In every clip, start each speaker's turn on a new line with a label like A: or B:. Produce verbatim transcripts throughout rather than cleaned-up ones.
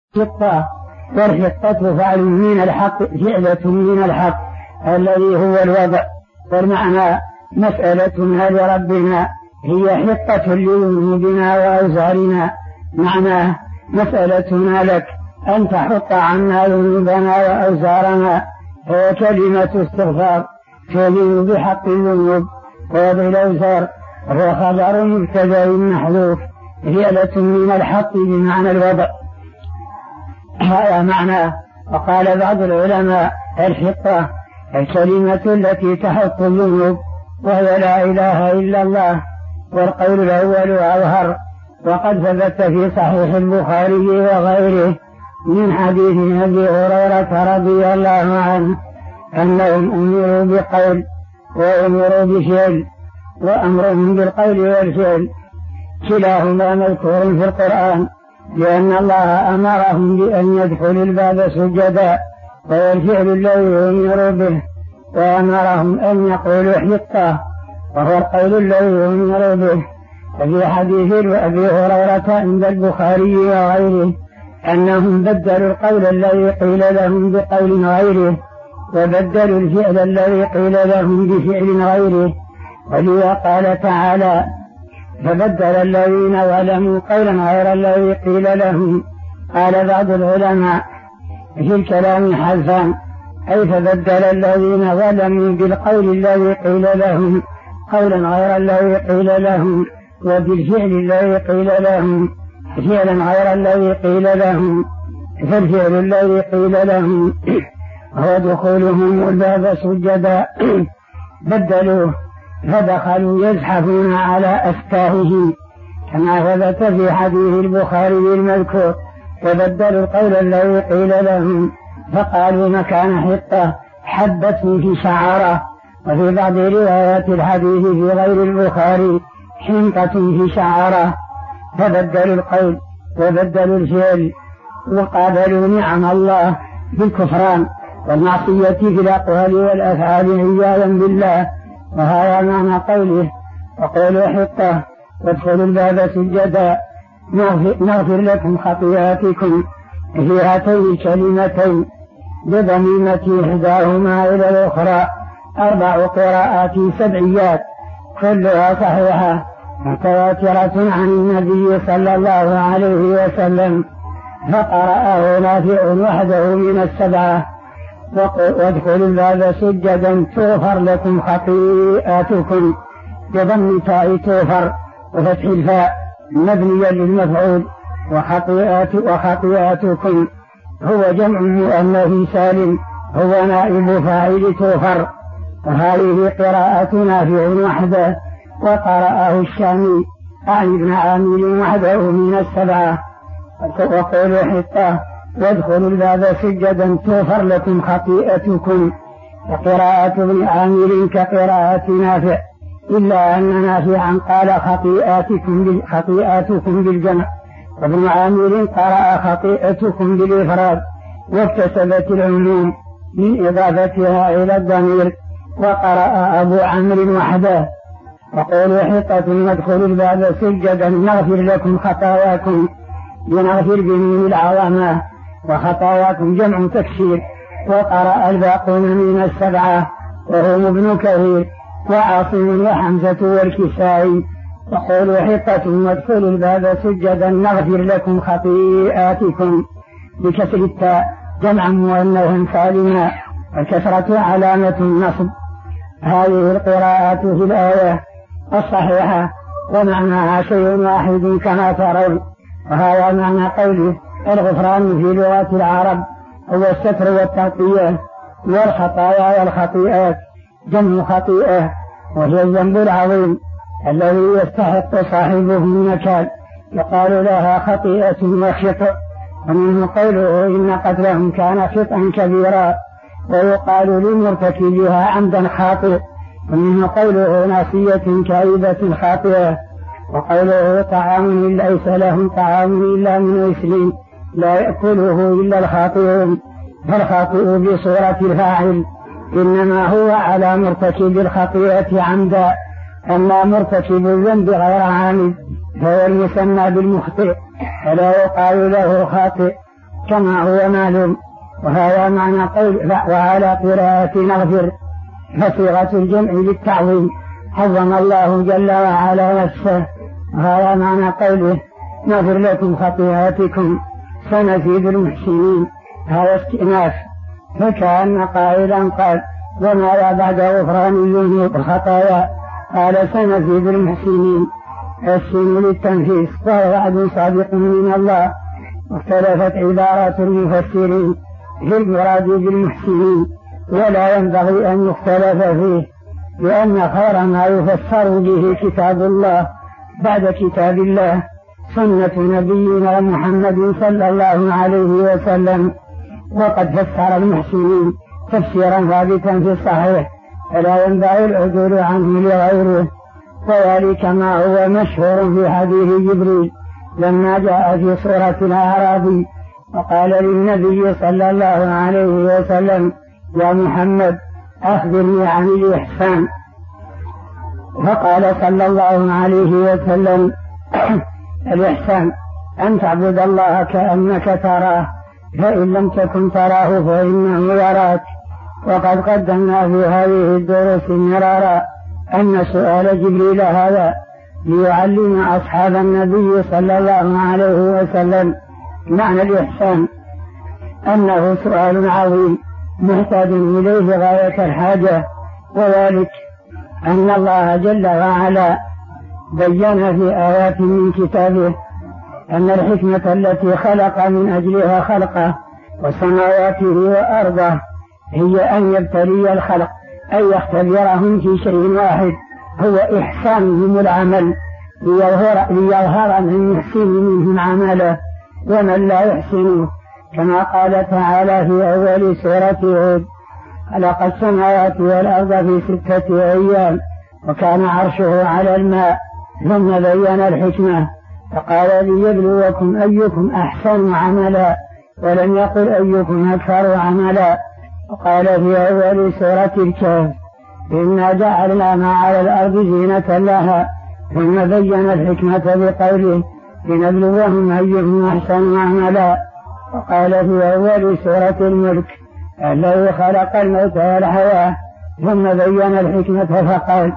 A: حطة، والحطة فعل من الحق، فعلة من الحق الذي هو الوضع. والمعنى مسألتنا لربنا هي حطة لذنوبنا وأوزارنا، معناه مسألتنا لك أن تحط عنا ذنوبنا وأوزارنا. هي كلمة استغفار تلين بحق الذنوب ووضع الأوزار، هو خبر مبتدأ محذوف، فعلة من الحق بمعنى الوضع، هذا معناه. وقال بعض العلماء الحطة الكلمة التي تحط الذنوب، وهي لا إله إلا الله، والقول الأول أظهر. وقد ثبت في صحيح البخاري وغيره من حديث أبي هريرة رضي الله عنه أنهم أمروا بقول وأمروا بفعل، وأمرهم بالقول والفعل كلاهما مذكور في القرآن، لأن الله أمرهم بأن يدخلوا الباب سجدا، وهو الفعل الذي أمروا به، وأمرهم أن يقولوا حطة، وهو القول الذي أمروا به. وفي حديث أبي هريرة عند البخاري وغيره أنهم بدلوا القول الذي قيل لهم بقول غيره، وبدلوا الفعل الذي قيل لهم بفعل غيره. ولذا قال تعالى: فبدل الذين ظلموا قولا غير الذي قيل لهم. قال بعض العلماء في الكلام حذفان، أي فبدل الذين ظلموا بالقول الذي قيل لهم قولا غير الذي قيل لهم، وبالفعل الذي قيل لهم فعلا غير الذي قيل لهم. فالفعل الذي قيل لهم هو دخولهم الباب سجدا، بدلوه فدخلوا يزحفون على أستاههم، كما ثبت في حديث البخاري المذكور: وبدلوا القول الذي قيل لهم فقالوا مكان حطة حبة في شعرة. وفي بعض روايات الحديث في غير البخاري: حنطة في شعرة. فبدلوا القول وبدلوا الفعل، وقابلوا نعم الله بالكفران والمعصية في الأقوال والأفعال عياذا بالله. وهذا معنى قوله: وقولوا حطة وادخلوا الباب سجدا نغفر لكم خطيئاتكم. في هاتين الكلمتين بضميمة إحداهما إلى الأخرى أربع قراءات سبعيات كلها صحيحة متواترة عن النبي صلى الله عليه وسلم، فقرأه نافع وحده من السبعة: وادخلوا الباب سجدا تغفر لكم خطيئاتكم، بضم تاء تغفر وفتح الفاء مبنيا للمفعول، وخطيئات وخطيئاتكم هو جمع مؤنث سالم، هو نائب فاعل تغفر. وهذه قراءة نافع وحده، وقرأه الشامي عن ابن عامر وحده من السبعة: وقولوا حطة وادخلوا الباب سجدا تغفر لكم خطيئتكم. وقراءة ابن عامر كقراءة نافع، إلا أن نافعا قال خطيئاتكم خطيئاتكم بالجمع، وابن عامر قرأ خطيئتكم بالإفراد، واكتسبت العموم من إضافتها إلى الضمير. وقرأ أبو عمرو وحده: وقولوا حطة وادخلوا الباب سجدا نغفر لكم خطاياكم، بنغفر بميم العظمة، وخطاياكم جمع تكسير. وقرأ الباقون من السبعة وهم ابن كثير وعاصم وحمزة والكسائي: وقولوا حطة وادخلوا الباب سجدا نغفر لكم خطيئاتكم، بكسر التاء جمع مؤنث سالما، والكسرة علامة النصب. هذه القراءات في الآية الصحيحة ومعناها شيء واحد كما ترون. وهذا معنى قوله: الغفران في لغة العرب هو الستر والتغطية، والخطايا والخطيئات جمع خطيئة، وهي الذنب العظيم الذي يستحق صاحبه النكال، يقال لها خطيئة وخطأ. ومنه قوله: إن قتلهم كان خطأ كبيرا، ويقال لمرتكبها عمدا خاطئ. ومنه قوله: ناصية كاذبة خاطئة. وقوله: طعام ليس لهم طعام إلا من غسلين لا يأكله إلا الخاطئون. فالخاطئ بصورة الفاعل إنما هو على مرتكب الخطيئة عمدا، أما مرتكب الذنب غير عامد فهو المسمى بالمخطئ، فلا يقال له خاطئ، كما هو معلوم. وهذا معنى قول وعلى قراءة نغفر، فصيغة الجمع للتعظيم، حظم الله جل وعلا نفسه. وهذا معنى قوله نغفر لكم خطيئاتكم سنزيد المحسنين، هذا استئناف، فكأن قائلا قال وماذا بعد غفران الذنوب الخطايا؟ قال سنزيد المحسنين، السين للتنفيس، وهو وعد صادق من الله. واختلفت عبارات المفسرين في المراد بالمحسنين، ولا ينبغي أن يختلف فيه، لأن خير ما يفسر به كتاب الله بعد كتاب الله سنة نبينا محمد صلى الله عليه وسلم. وقد فسر المحسنين تفسيرا ثابتا في الصحيح، فلا ينبغي العدول عنه لغيره، وذلك ما هو مشهور في حديث جبريل لما جاء في سورة الأعراف وقال للنبي صلى الله عليه وسلم يا محمد أخبرني عن الإحسان، فقال صلى الله عليه وسلم الإحسان أن تعبد الله كأنك تراه، فإن لم تكن تراه فإنه يراك. وقد قدمنا في هذه الدروس مرارا أن سؤال جبريل هذا ليعلم أصحاب النبي صلى الله عليه وسلم معنى الإحسان أنه سؤال عظيم محتاج إليه غاية الحاجة، وذلك أن الله جل وعلا بين في آيات من كتابه أن الحكمة التي خلق من أجلها خلقه وسماواته وأرضه هي أن يبتلي الخلق، أن يختبرهم في شيء واحد هو إحسانهم العمل، ليظهر, ليظهر من يحسن منهم عمله ومن لا يحسنه، كما قال تعالى في أول سورة هود خلق السماوات والأرض في ستة أيام وكان عرشه على الماء، ثم بين الحكمة فقال ليبلوكم أيكم أحسن عملا، ولم يقل أيكم أكثر عملا. وقال في أول سورة الكهف إنا جعلنا ما على الأرض زينة لها، ثم بين الحكمة بقوله لنبلوهم أيهم أحسن عملا. وقال في أول سورة الملك الذي خلق الموت والحياة، ثم بين الحكمة فقال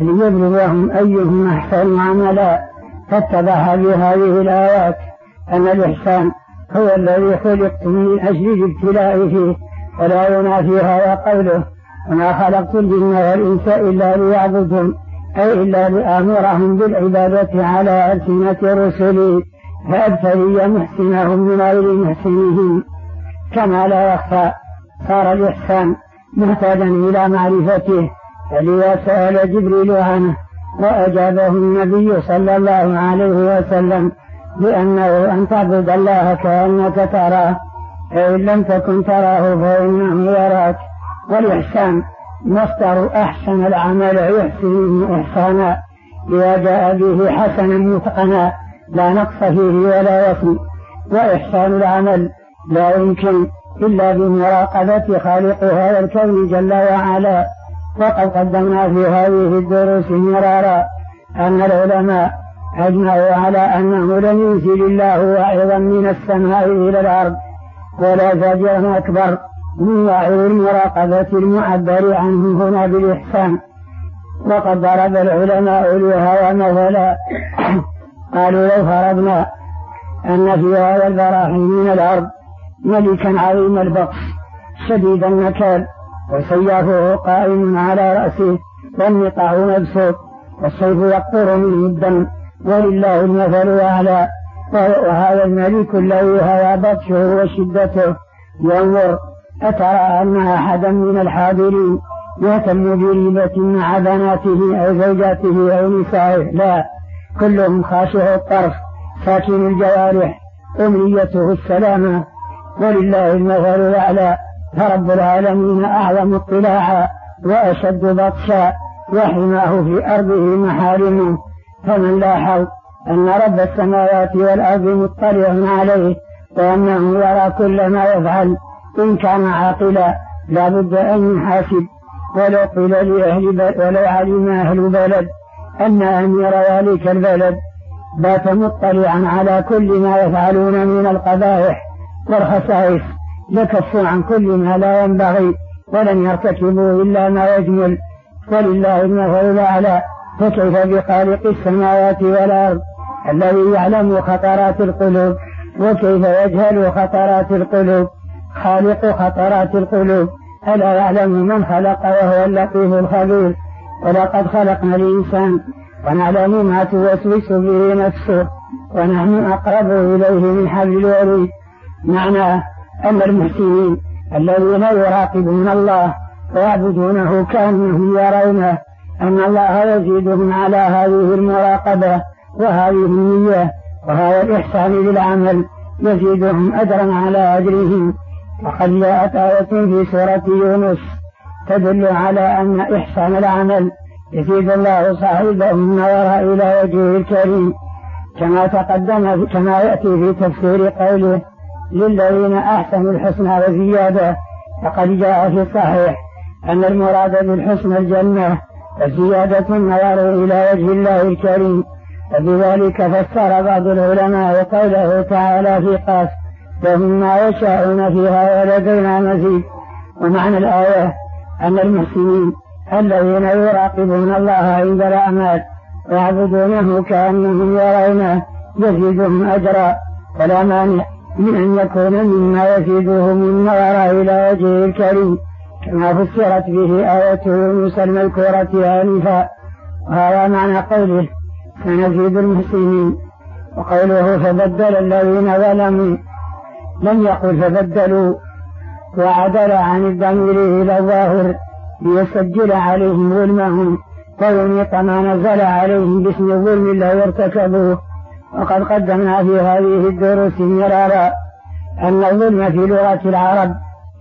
A: ليبلوهم أيهم أحسن عملا. فاتضح بهذه الآيات أن الإحسان هو الذي خلقتم من أجل الابتلاء فيه، ولا ينافي هذا قوله وما خلقت الجن والإنس إلا ليعبدون، أي إلا لآمرهم بالعبادة على ألسنة رسلي فأبتلي محسنهم من غير محسنهم. كما لا يخفى صار الإحسان محتاجا إلى معرفته، فلذا سأل جبريل عنه وأجابه النبي صلى الله عليه وسلم بأنه أن تعبد الله كأنك تراه، فإن لم تكن تراه فإنه يراك. والإحسان مصدر أحسن العمل يحسن إحسانا، إذا جاء به حسنا متقنا لا نقص فيه ولا يصل. وإحسان العمل لا يمكن إلا بمراقبة خالق هذا الكون جل وعلا. وقد قدمنا في هذه الدروس مرارا أن العلماء أجمعوا على أنه لن ينزل الله واعظا من السماء إلى الأرض ولا زاجرا أكبر من واعظ المراقبة المعبر عنه هنا بالإحسان. وقد ضرب العلماء لهذا مثلا قالوا لو فرضنا أن في هذا البراح من الأرض ملكا عظيم البطش شديد النكال وسيافه قائم على رأسه والنقاع مبسوط والسيف يقطر منه الدم ولله المثل الأعلى، وهذا الملك الذي هذا بطشه وشدته ينظر أترى أن أحدا من الحاضرين يهتم بريبة مع بناته أو زوجاته أو نسائه؟ لا، كلهم خاشع الطرف ساكن الجوارح أمنيته السلامة ولله المثل الأعلى. فرب العالمين أعظم اطلاعا وأشد بطشا وحماه في أرضه محارمه. فمن لاحظ أن رب السماوات والأرض مطلع عليه وأنه يرى كل ما يفعل إن كان عاقلا لا بد أن يحاسب. ولو قيل لأهل بلد ولو علم أهل بلد أن أمير ذلك البلد بات مطلعا على كل ما يفعلون من القبائح والخصائص لكفوا عن كل ما لا ينبغي ولن يرتكبوا إلا ما يجمل، ولله المثل الأعلى. فكيف بخالق السماوات والأرض الذي يعلم خطرات القلوب، وكيف يجهل خطرات القلوب خالق خطرات القلوب؟ ألا يعلم من خلق وهو اللطيف الخبير؟ ولقد خلقنا الإنسان ونعلم ما توسوس به نفسه ونحن أقرب إليه من حبل الوريد. معنى أن المحسنين الذين يراقبون الله ويعبدونه كأنهم يرونه أن الله يزيدهم على هذه المراقبة وهذه النية وهذا الإحسان بالعمل، يزيدهم أجرا على أجرهم. وقد جاءت آية في سورة يونس تدل على أن إحسان العمل يزيد الله صاحبه النظر إلى وجهه الكريم، كما تقدم كما يأتي في تفسير قوله للذين أحسنوا الحسنى وزيادة. فقد جاء في الصحيح أن المراد بالحسنى الجنة وزيادة النظر إلى وجه الله الكريم. وبذلك فسر بعض العلماء قوله تعالى في قاف لهم ما يشاءون فيها ولدينا مزيد. ومعنى الآية أن المحسنين الذين يراقبون الله عند الأعمال ويعبدونه كأنهم يرونه يزيدهم أجرا، ولا مانع من أن يكون مما يزيدهم النظر إلى وجهه الكريم، كما فسرت به آية يونس المذكورة آنفا. وهذا معنى قوله سنزيد المحسنين. وقوله فبدل الذين ظلموا لم يقل فبدلوا وعدل عن الضمير إلى الظاهر ليسجل عليهم ظلمهم ويميط ما نزل عليهم باسم الظلم الذي ارتكبوه. وقد قدمنا في هذه الدروس مرارا أن الظلم في لغة العرب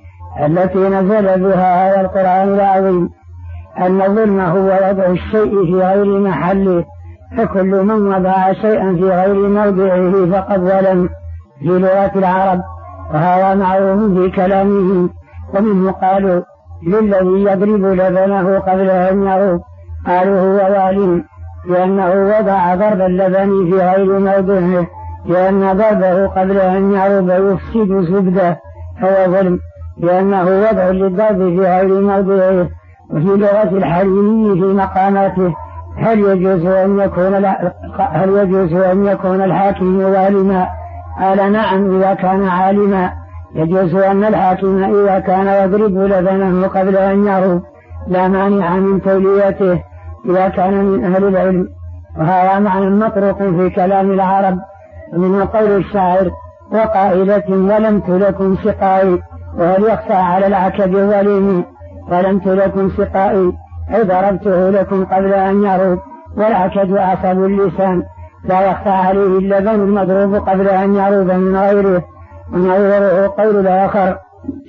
A: التي نزل بها هذا القرآن العظيم أن الظلم هو وضع الشيء في غير محله، فكل من وضع شيئا في غير موضعه فقد ظلم في لغة العرب، وهذا معروف في كلامهم. ومنه قالوا للذي يضرب لبنه قبل أن يغوب قالوا هو ظالم لأنه وضع ضرب اللبن في غير موضعه، لأن ضربه قبل أن يغوب يفسد زبده فهو ظلم لأنه وضع للضرب في غير موضعه. وفي لغة الحريمي في مقاماته هل يجوز أن يكون هل يجوز أن يكون الحاكم ظالما؟ قال نعم إذا كان عالما. يجوز أن الحاكم إذا كان يضرب لبنه قبل أن يغوب لا مانع من توليته إذا كان من أهل العلم. وهذا معنى مطروق في كلام العرب. ومن قول الشاعر وقائلة ولمت لكم سقائي، وهل يخفى على العكب ظليمي؟ ولمت لكم سقائي أي ضربته لكم قبل أن يغوب، والعكب عصب اللسان لا يخفى عليه اللبن المضروب قبل أن يغوب من غيره. ونظره قول الآخر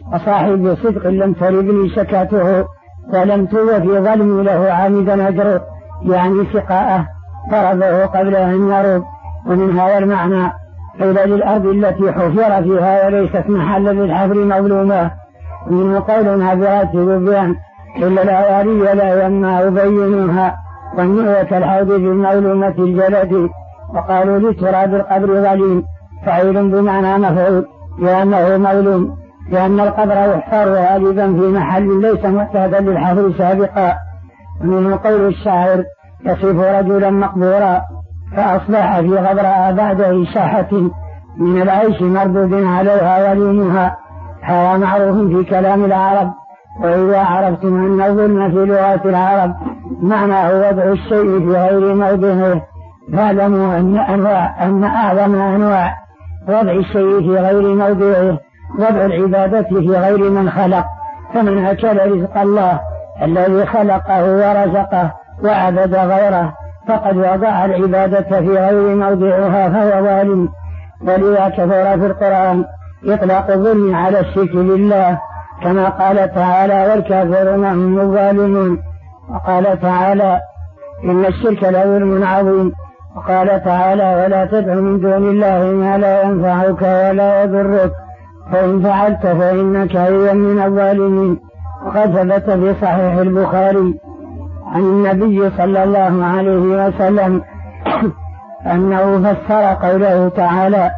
A: وصاحب صدق لم تردني شكاته ولم توفي ظلمي له عامدا أجره، يعني سقاءه ضربه قبل أن يغوب. ومن هذا المعنى قيل للأرض التي حفر فيها وليست محلا للحفر مظلومة. ومنه قول نابغة ذبيان إلا الأواري لا يما أبينها والنؤية الحوض بالمظلومة الجلد. وقالوا لتراب القبر ظليم فعيل بمعنى مفعول لأنه مظلوم، لأن القبر يحفر غالبا في محل ليس معتادا للحفر سابقا. ومنه قول الشاعر يصف رجلا مقبورا فأصبح في غبراء بعد إشاحة من العيش مردود عليها وليمها. هذا معروف في كلام العرب. وإذا عرفتم أن الظلم في لغة العرب معناه وضع الشيء في غير موضعه فاعلموا أن, أنواع أن أعظم أنواع وضع الشيء في غير موضعه وضع العبادة في غير من خلق. فمن أكل رزق الله الذي خلقه ورزقه وعبد غيره فقد وضع العبادة في غير موضعها فهو ظالم. ولذا كثر في القرآن إطلاق الظلم على الشرك بالله، كما قال تعالى والكافرون هم الظالمون. وقال تعالى إن الشرك لظلم عظيم. وقال تعالى ولا تدع من دون الله ما لا ينفعك ولا يضرك فإن فعلت فإنك إذا من الظالمين. وقد ثبت في صحيح البخاري عن النبي صلى الله عليه وسلم أنه فسر قوله تعالى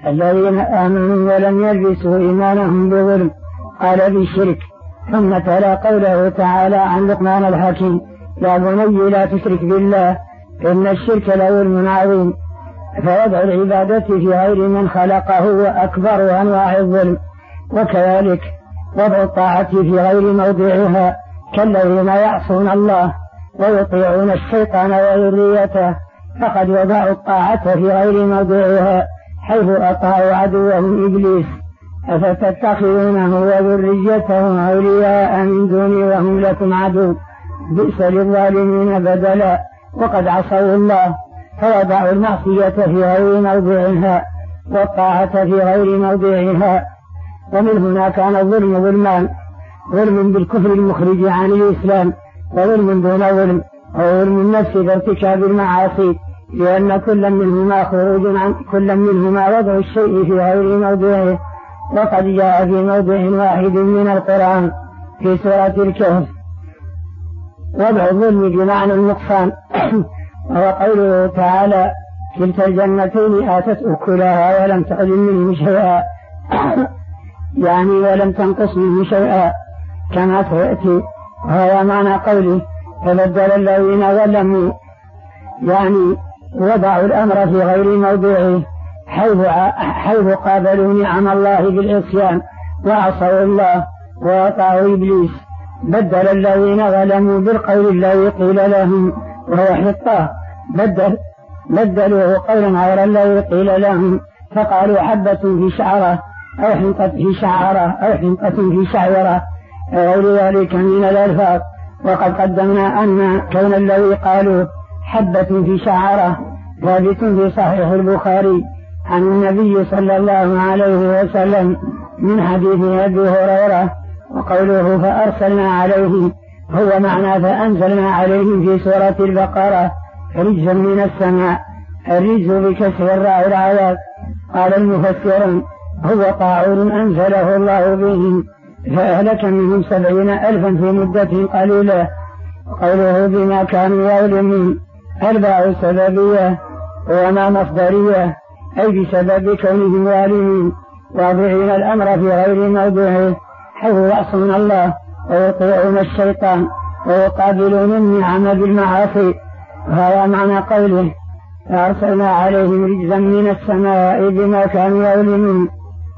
A: الذين آمنوا ولم يلبسوا إيمانهم بظلم قال بالشرك. ثم تلا قوله تعالى عن لقمان الحكيم يا بني لا تشرك بالله إن الشرك لظلم عظيم. فوضع العبادة في غير من خلقه هو أكبر أنواع الظلم، وكذلك وضع الطاعة في غير موضعها كالذين يعصون الله ويطيعون الشيطان وذريته، فقد وضعوا الطاعة في غير موضعها حيث أطاعوا عدوهم إبليس. أفتتخذونه وذريته أولياء من دوني وهم لكم عدو بئس للظالمين بدلا. وقد عصوا الله فوضعوا المعصية في غير موضعها والطاعة في غير موضعها. ومن هنا كان الظلم ظلمان: ظلم بالكفر المخرج عن الإسلام، وظلم دون ظلم، وظلم النفس بارتكاب المعاصي، لأن كل منهما خروج عن كل منهما وضع الشيء في غير موضعه. وقد جاء في موضع واحد من القرآن في سورة الكهف وضع الظلم بمعنى النقصان وهو قوله تعالى كلتا الجنتين آتت أكلها ولم تظلم منه شيئا يعني ولم تنقص منه شيئا كما سيأتي. وهذا معنى قوله فبدل الذين ظلموا يعني وضعوا الأمر في غير موضعه حيث, حيث قابلوا نعم الله بالعصيان وعصوا الله وأطاعوا إبليس. بدل الذين ظلموا بالقول الذي قيل لهم وهو حطة، بدل بدلوه قولا غير الذي قيل لهم فقالوا حبة في شعرة أو حنطة في شعرة أو حنطة في شعيرة غير ذلك من الألفاظ. وقد قدمنا أن كون الذي قالوا حبة في شعرة ثابت في صحيح البخاري عن النبي صلى الله عليه وسلم من حديث أبي هريرة. وقوله فأرسلنا عليه هو معنى فأنزلنا عليه في سورة البقرة رجزا من السماء. الرجز بكسر الراء العذاب. قال المفسرون هو طاعون أنزله الله بهم فأهلك منهم سبعين ألفا في مدة قليلة. قوله بما كانوا يظلمون أربع سببية وما مصدرية أي بسبب كونهم ظالمين واضعين الأمر في غير موضعه حيث يعصون الله ويطيعون الشيطان ويقابلون النعم بالمعاصي. وهذا معنى قوله فأرسلنا عليهم رجزا من السماء بما كانوا يظلمون.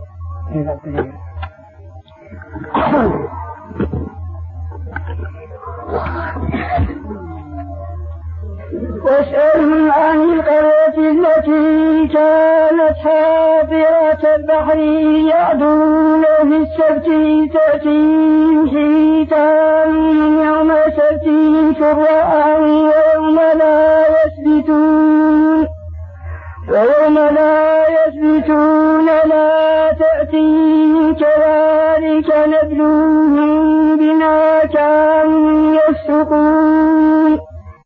A: واسألهم عن القرية التي كانت حاضرة البحر يعدون في السبت تأتيهم حيتانهم يوم سبتهم شرعا ويوم لا يثبتون ويوم لا يثبتون لا تأتيهم كذلك نبلوهم بما كانوا يفسقون.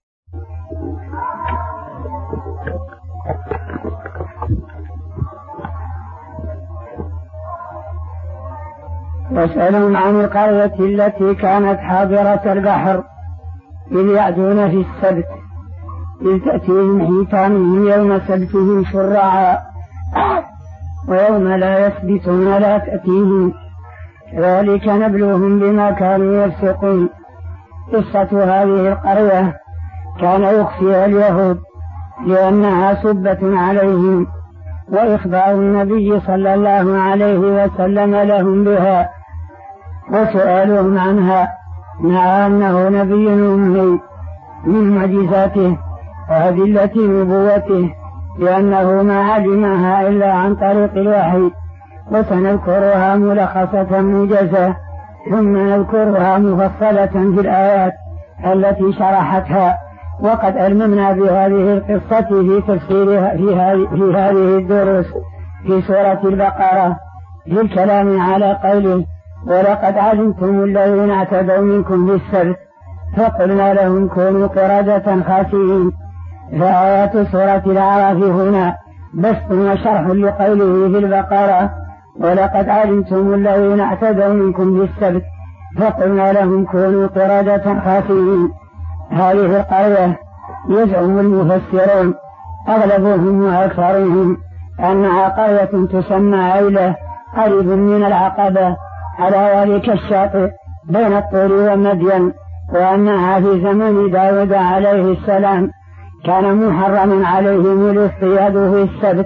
A: واسألهم عن القرية التي كانت حاضرة البحر إذ يعدون في السبت إذ تأتيهم حيتانهم يوم سبتهم شرعا ويوم لا يثبتون لا تأتيهم كذلك نبلوهم بما كانوا يفسقون. قصة هذه القرية كان يخفيها اليهود لأنها سبة عليهم وإخبار النبي صلى الله عليه وسلم لهم بها وسؤالهم عنها مع أنه نبي أمي من معجزاته وأدلة نبوته لأنه ما علمها إلا عن طريق الوحي. وسنذكرها ملخصة موجزة ثم نذكرها مفصلة في الآيات التي شرحتها. وقد ألممنا بهذه القصة في تفسيرها في هذه, في هذه الدروس في سورة البقرة في الكلام على قوله ولقد علمتم الذين اعتدوا منكم في السبت فقلنا لهم كونوا قردة خاسئين. فآيات سورة الأعراف هنا بسط وشرح لقوله في البقرة ولقد علمتم الذين اعتدوا منكم في السبت فقلنا لهم كونوا قردة خاسئين. هذه القرية يزعم المفسرون أغلبهم وأكثرهم أنها قرية تسمى أيلة قريب من العقبة على ذلك الشاطئ بين الطور ومدين، وأنها في زمن داود عليه السلام كان محرما عليهم الاصطياد في السبت،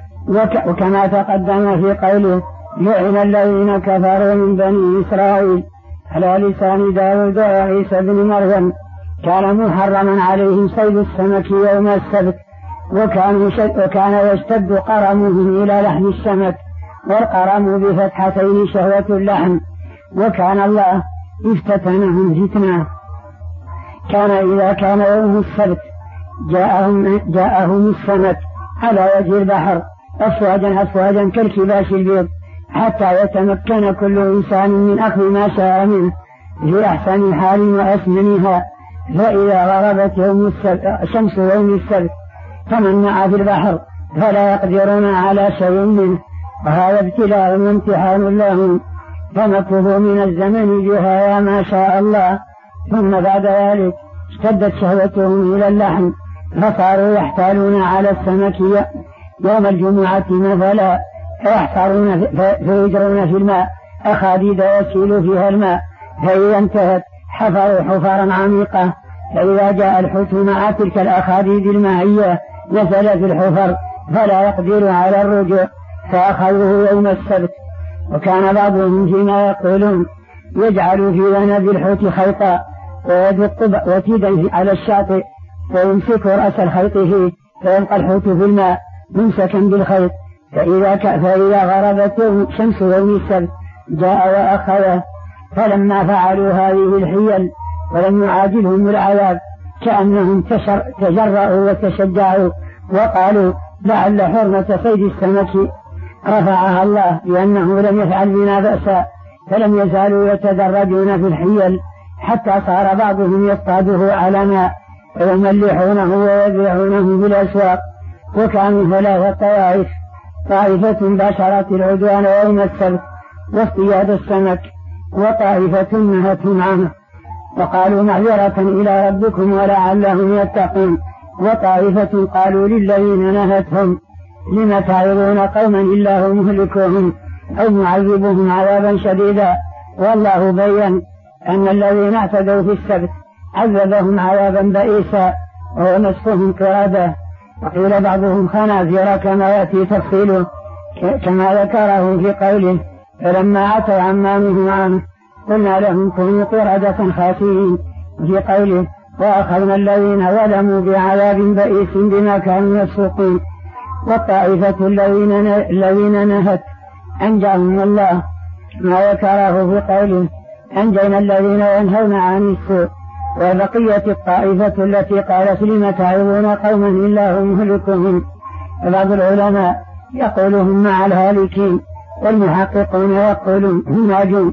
A: وكما تقدم في قوله لعن الذين كفروا من بني إسرائيل على لسان داود وعيسى بن مريم، كان محرما عليهم صيد السمك يوم السبت، وكان, وكان يشتد قرمهم إلى لحم السمك، والقرم بفتحتين شهوة اللحم، وكان الله افتتنهم فتنة. كان إذا كان يوم السبت جاءهم, جاءهم السمك على وجه البحر أفواجا أفواجا كالكباش البيض، حتى يتمكن كل إنسان من أخذ ما شاء منه في أحسن حال وأسمنها. فإذا غربت يوم السبت شمس يوم السبت تمنع في البحر فلا يقدرون على شيء منه، وهذا ابتلاء وامتحان لهم، فمكثوا من الزمن بها ما شاء الله. ثم بعد ذلك اشتدت شهوتهم إلى اللحم، فصاروا يحتالون على السمك يوم الجمعة مثلا، فيحفرون فيجرون في الماء أخاديد يسيل فيها الماء، فإذا انتهت حفروا حفرا عميقة، فإذا جاء الحوت مع تلك الأخاديد المائية نزل في الحفر فلا يقدر على الرجوع، فأخذوه يوم السبت. وكان بعضهم فيما يقولون يجعل في ذنب الحوت خيطا ويدق وتيدا على الشاطئ ويمسك رأس الخيط فيه، فيلقى الحوت في الماء ممسكا بالخيط، فإذا, فإذا غربت شمس يوم السبت جاء وأخذه. فلما فعلوا هذه الحيل ولم يعاجلهم العذاب كأنهم تجرأوا وتشجعوا وقالوا لعل حرمة صيد السمك رفعها الله لأنه لم يفعل بنا بأسا، فلم يزالوا يتدرجون في الحيل حتى صار بعضهم يصطاده على ماء ويملحونه ويبيعونه بالأسواق. وكانوا ثلاثة طوائف، طائفة باشرت العدوان يوم السبت واصطياد السمك، وطائفة نهتهم عنه وقالوا معذرة إلى ربكم ولعلهم يتقون، وطائفة قالوا للذين نهتهم لم تعظون قوما الله مهلكهم أو معذبهم عذابا شديدا. والله بين أن الذين اعتدوا في السبت عذبهم عذابا بئيسا وهو نصفهم قردة، وقيل بعضهم خنازير كما يأتي تفصيله كما ذكره في قوله فلما عتوا عما نهوا عنه قلنا لهم كونوا قردة خاسئين، في قوله وأخذنا الذين ظلموا بعذاب بئيس بما كانوا يفسقون. والطائفة الذين الذين نهت أنجاهم الله ما ذكره في قوله أنجينا الذين ينهون عن السوء. وبقية الطائفة التي قالت لم تعظون قوما الله مهلكهم، وبعض العلماء يقولهم مع الهالكين، والمحققون يقولون هم ناجون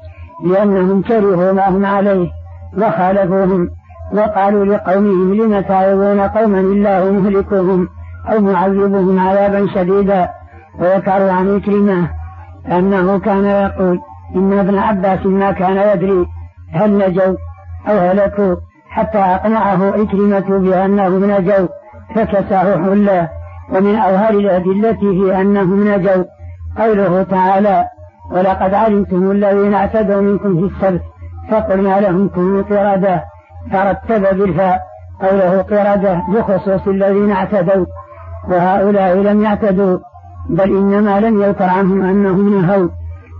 A: لأنهم كرهوا ما هم عليه وخالفوهم، وقالوا لقومهم لم تعظون قوما الله مهلكهم أو معذبهم عذابا شديدا. وذكروا عن إكرمة أنه كان يقول إن ابن عباس ما كان يدري هل نجوا أو هلكوا حتى أقنعه إكرمة بأنهم نجوا فكساه حله. ومن أظهر الأدلة في أنهم نجوا قوله تعالى ولقد علمتم الذين اعتدوا منكم في السبت فقلنا لهم كونوا قردة، فرتب بالفاء قوله قردة بخصوص الذين اعتدوا، وهؤلاء لم يعتدوا بل إنما لم يذكر عنهم أنهم نهوا.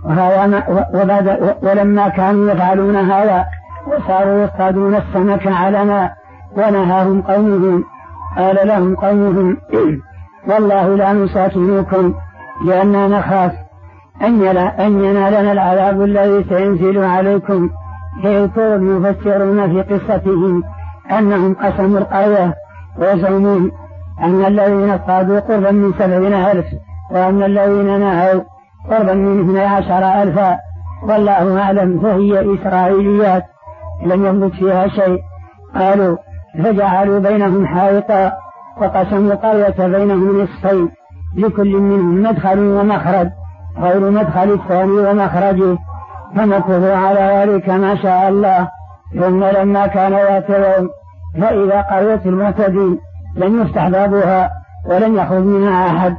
A: ولما كانوا يفعلون هذا وصاروا يصطادون السمك على ماء ونهاهم قومهم قال لهم قومهم والله لا نساكنكم لأننا نخاف أن ينالنا العذاب الذي سينزل عليكم. فيذكر المفسرون في قصتهم أنهم قسموا القرية ويزعمون أن الذين اصطادوا قربا من سبعين ألف وأن الذين نهوا قربا من اثني عشر ألفا، والله أعلم، فهي إسرائيليات لم يملك فيها شيء. قالوا فجعلوا بينهم حائطا وقسموا القرية بينهم نصفين لكل منهم مدخل ومخرج غير مدخل الثاني ومخرجه، فمكثوا على ذلك ما شاء الله. ثم لما كان ذات يوم فإذا قرية المعتدين لم يفتح بابها ولم يخرج منها أحد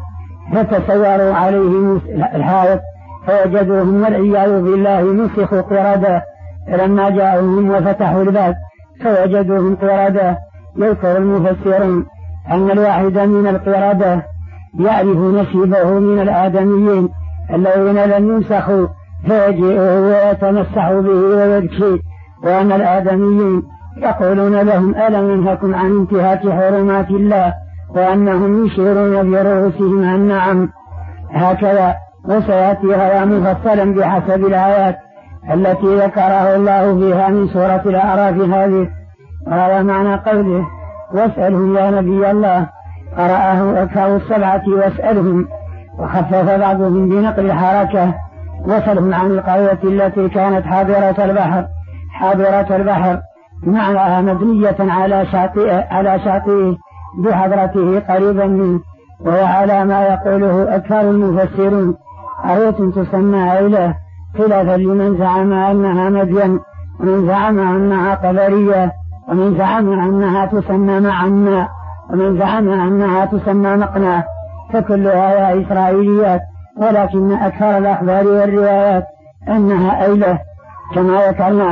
A: فتصوروا عليهم الحائط فوجدوهم والعياذ بالله نسخوا قردة. فلما جاءوهم وفتحوا الباب فوجدوهم قردة. يذكر المفسرون أن الواحد من القردة يعرف نصيبه من الآدميين الذين لم ينسخوا فيجيئه ويتمسح به ويبكي، وأن الآدميين يقولون لهم ألم ينهكم عن انتهاك حرمات الله، وأنهم يشيرون برؤوسهم عن نعم. هكذا وسيأتي هذا مفصلا بحسب الآيات التي ذكره الله فيها من سورة الأعراف هذه. وهذا معنى قوله واسألهم يا نبي الله، قرأه أكثر السبعة واسألهم، وخفف بعضهم بنقل الحركة وسألهم عن القرية التي كانت حاضرة البحر. حاضرة البحر معناها مبنية على شاطئه على شاطئه بحضرته قريبا منه، وهو على ما يقوله أكثر المفسرون قرية تسمى عيلة، خلافا لمن زعم أنها مدين، ومن زعم أنها قبرية، ومن زعم أنها تسمى معنا، ومن زعم أنها تسمى مقنع، فكلها يا إسرائيليات، ولكن أكثر الأخبار والروايات أنها أيلة كما ذكرنا.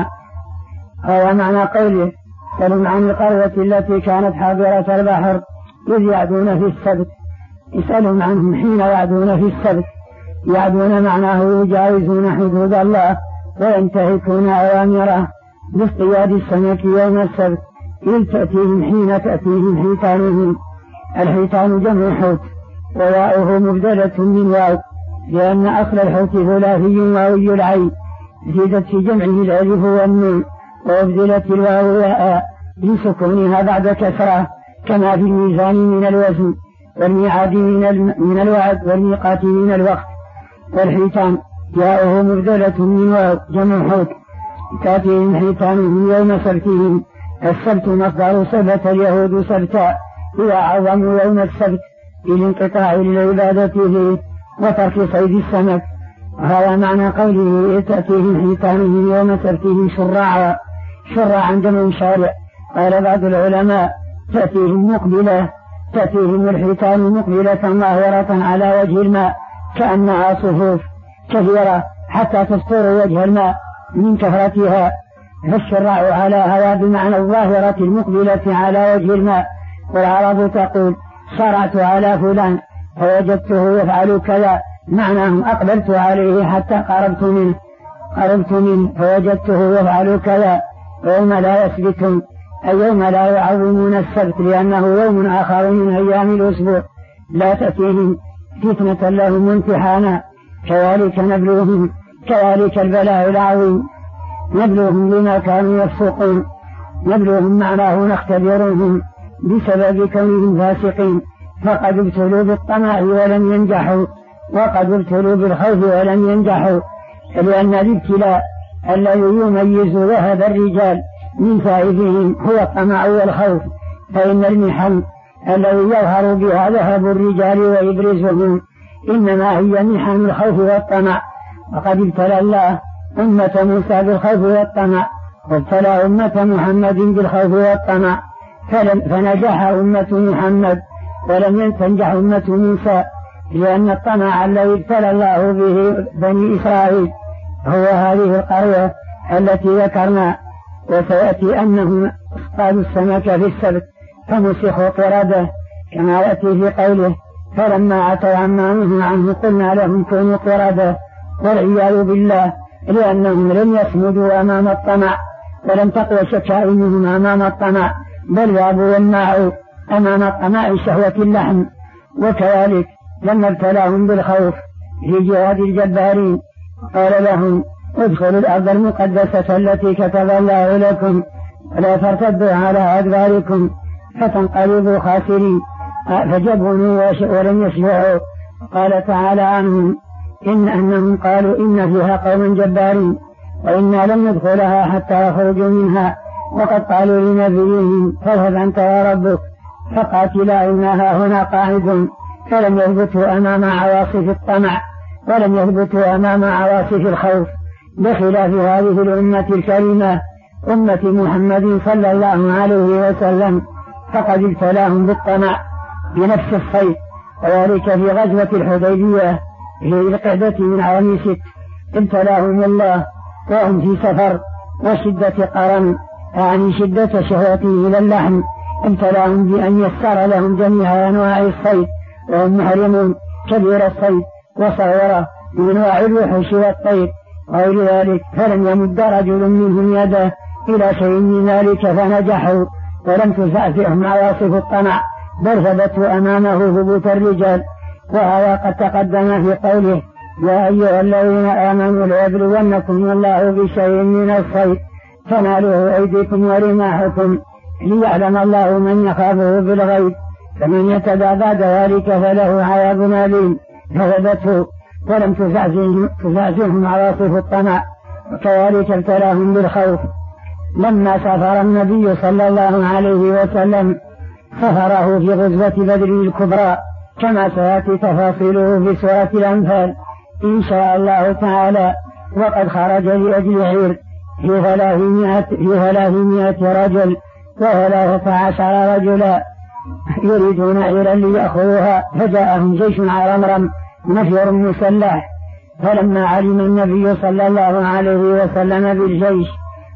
A: هذا معنى قوله سألهم عن القرية التي كانت حاضرة البحر إذ يعدون في السبت. يسألهم عنهم حين يعدون في السبت. يعدون معناه يجاوزون حدود الله وينتهكون أوامره باصطياد السمك يوم السبت، إذ تأتيهم حين تأتيهم حيتانهم. الحيتان جمع حوت، وواؤه مبدلة من واو، لأن أصل الحوت ثلاثي واوي العين، زيدت في جمعه الألف والنون، وأبدلت الواو ياء لسكونها بعد كسرة، كما في الميزان من الوزن، والميعاد من الوعد، والميقات من الوقت. والحيتان ياؤه مبدلة من واو جمع حوت، تأتيهم حيتانهم يوم سبتهم. السبت مصدر سبت اليهود سبتا، إذا عظموا يوم السبت بالانقطاع للعبادة فيه وترك صيد السمك. وهذا معنى قوله تأتيهم حيتانهم يوم سبتهم شرعا. شرعا جمع شارع. قال بعض العلماء تأتيهم مقبلة، تأتيهم الحيتان مقبلة ظاهرة على وجه الماء كأنها صفوف كثيرة حتى تستر وجه الماء من كثرتها. فالشرع على هذا بمعنى الظاهرة المقبلة على وجه الماء. والعرب تقول شرعت على فلان فوجدته يفعل كذا، معناه أقبلت عليه حتى قربت منه قربت منه فوجدته يفعل كذا. يوم لا يسبتون أي يوم لا يعظمون السبت، لأنه يوم آخر من أيام الأسبوع لا تأتيهم فتنة لهم امتحانا. كذلك نبلوهم كذلك البلاء العظيم نبلوهم بما كانوا يفسقون. نبلوهم معناه نختبرهم بسبب كونهم فاسقين، فقد ابتلوا بالطمع ولم ينجحوا، وقد ابتلوا بالخوف ولم ينجحوا، لأن الابتلاء الذي يميز ذهب الرجال من فائدهم هو الطمع والخوف. فإن المحن الذي يظهر بها ذهب الرجال ويبرزهم إنما هي محن الخوف والطمع. وقد ابتلى الله أمة موسى بالخوف والطمع، وابتلى أمة محمد بالخوف والطمع، فنجح أمة محمد ولم تنجح أمة موسى، لأن الطمع الذي ابتلى الله به بني إسرائيل هو هذه القرية التي ذكرنا. وسيأتي أنهم اصطادوا السمك في السبت فمسخوا قردة، كما يأتي في قوله فلما عتوا عما نهوا عنه قلنا لهم كونوا قردة، والعياذ بالله، لأنهم لم يصمدوا أمام الطمع ولم تقوى شكائمهم أمام الطمع، بل ذابوا والماعوا أمام الطمع شهوة اللحم. وكذلك لما ابتلاهم بالخوف في جهاد الجبارين قال لهم ادخلوا الأرض المقدسة التي كتب الله لكم ولا ترتدوا على أدباركم فتنقلبوا خاسرين، فجبنوا ولم يشفعوا. قال تعالى عنهم إن أنهم قالوا إن فيها قوم جبارين وإنا لم ندخلها حتى يخرجوا منها، وقد قالوا لنبيهم فاذهب أنت وربك فقاتلا إنها هنا قاعدون. فلم يثبتوا أمام عواصف الطمع ولم يثبتوا أمام عواصف الخوف، بخلاف هذه الأمة الكريمة أمة محمد صلى الله عليه وسلم، فقد ابتلاهم بالطمع بنفس الصيد وذلك في غزوة الحديبية في القعدة من عام ست ابتلاهم الله وهم في سفر وشدة قرن، يعني شدة شهوته إلى اللحم، ابتلاهم بأن يسر لهم جميع أنواع الصيد وهم محرمون، كبير الصيد وصغيره من أنواع الوحوش والطير غير ذلك، فلم يمد رجل منهم يده إلى شيء من ذلك فنجحوا، ولم تزعزعهم عواصف الطمع بل ثبتوا أمامه ثبوت الرجال. وهذا قد تقدم في قوله: يا أيها الذين آمنوا ليبلونكم الله بشيء من الصيد تناله أيديكم ورماحكم ليعلم الله من يخافه بالغيب، فمن يتدع بعد ذلك فله عذاب أليم، فثبته ولم تزعزعهم عواصف الطمع. وكذلك ابتلاهم بالخوف لما سافر النبي صلى الله عليه وسلم سفره في غزوة بدر الكبرى كما سيأتي تفاصيله في سورة الأنفال إن شاء الله تعالى. وقد خرج لأجل عير في ثلاثمائة في ثلاثمائة رجل وثلاثة عشر رجلا يريدون عيرا ليأخذوها، فجاءهم جيش عرمرم نفر مسلح، فلما علم النبي صلى الله عليه وسلم بالجيش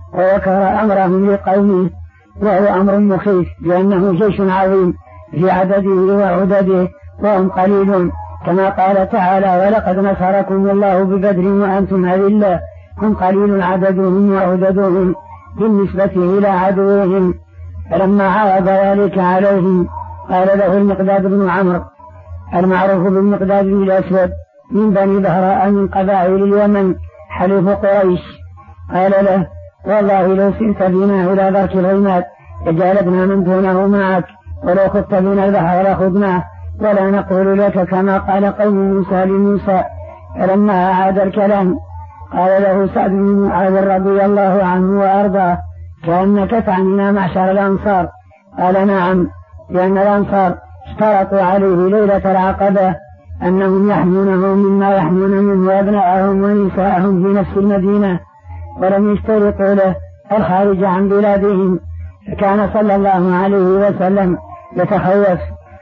A: وذكر أمرهم لقومه، وهو أمر مخيف لأنه جيش عظيم في عدده وعدده وهم قليلون، كما قال تعالى: ولقد نصركم الله ببدر وأنتم أذلة، هم قليل عددهم وعددهم بالنسبة إلى عدوهم. فلما عرض ذلك عليهم قال له المقداد بن عمرو المعروف بالمقداد بن الأسود من بني بهراء من قبائل اليمن حليف قريش، قال له: والله لو سئت بنا إلى ذاك الغيمات لجالبنا من دونه معك، ولو خدت بنا البحر لخذناه، ولا نقول لك كما قال قوم موسى لموسى. فلما أعاد الكلام قال له سعد بن معاذ رضي الله عنه وأرضاه: كأنك تعنينا معشر الأنصار؟ قال: نعم، لأن الأنصار اشترطوا عليه ليلة العقبة أنهم يحمونه مما يحمون منه أبناءهم ونساءهم في نفس المدينة، ولم يشترطوا له الخارج عن بلادهم، فكان صلى الله عليه وسلم يتخوف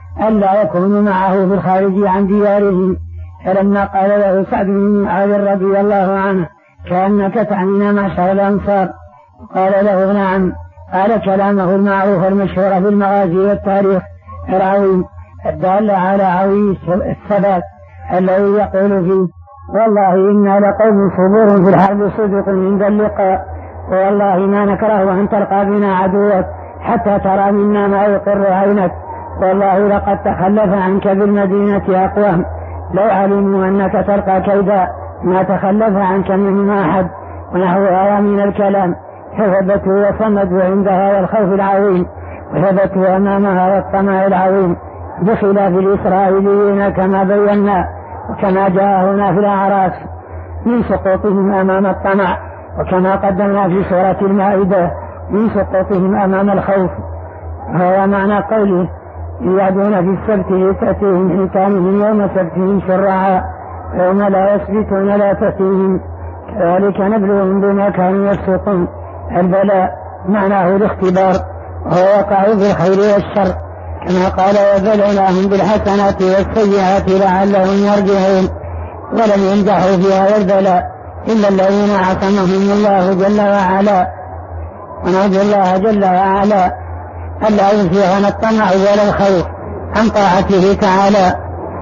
A: ألا يكونوا معه في الخارج عن ديارهم. فلما قال له سعد بن معاذ رضي الله عنه: كأنك تعنينا معشر الأنصار؟ قال له: نعم. قال كلامه المعروف المشهور في المغازي والتاريخ العظيم الدال على عوي الثبات الذي يقول فيه: والله إنا لقوم صبور في الحرب صدق عند اللقاء، والله ما نكره أن تلقى بنا عدوك حتى ترى منا ما يقر عينك، والله لقد تخلف عنك بالمدينة أقوام لو علموا أنك تلقى كيدا ما تخلف عنك منهم أحد، ونحو هذا من الكلام. فثبتوا وصمدوا عند هذا الخوف العظيم، وثبتوا أمام هذا الطمع العظيم، بخلاف الإسرائيليين كما بينا وكما جاء هنا في الأعراف من سقوطهم أمام الطمع، وكما قدمنا في سورة المائدة من سقوطهم أمام الخوف. هذا معنى قوله: يعدون في السبت تأتيهم حيتانهم يوم سبتهم شرعا يوم لا يسبتون لا تأتيهم كذلك نبلوهم بما كانوا يفسقون. البلاء معناه الاختبار، وهو يقع بالخير والشر، كما قال: وبلوناهم بالحسنات والسيئات لعلهم يرجعون. ولم ينجحوا في هذا البلاء إلا الذين عصمهم الله جل وعلا، ونرجو الله جل وعلا ألا ينزغنا الطمع ولا الخوف عن طاعته تعالى.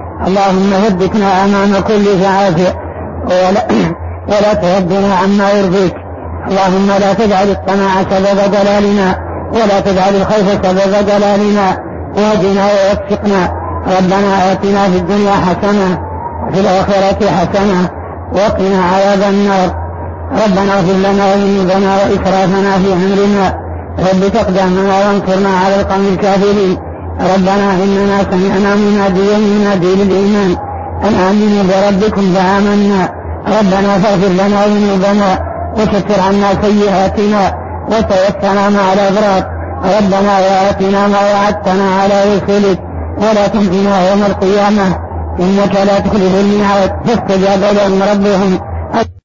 A: اللهم ثبتنا أمام كل شعافع ولا, ولا تهدنا عما يرضيك. اللهم لا تجعل الطمع سبب ضلالنا، ولا تجعل الخوف سبب ضلالنا، واهدنا ووفقنا. ربنا آتنا في الدنيا حسنة وفي الآخرة حسنة وقنا عذاب النار. ربنا اغفر لنا ذنوبنا وإسرافنا في أمرنا، رب تقدمنا وانصرنا على القوم الكافرين. ربنا إننا سمعنا مناديا ينادي للإيمان أن آمنوا بربكم فآمنا. ربنا فاغفر لنا ذنوبنا وكفر عنا سيئاتنا وتوفنا مع الأبرار. ربنا وآتنا ما وعدتنا على رسلك ولا تخزنا يوم القيامة إنك لا تخلف الميعاد. فاستجاب لهم ربهم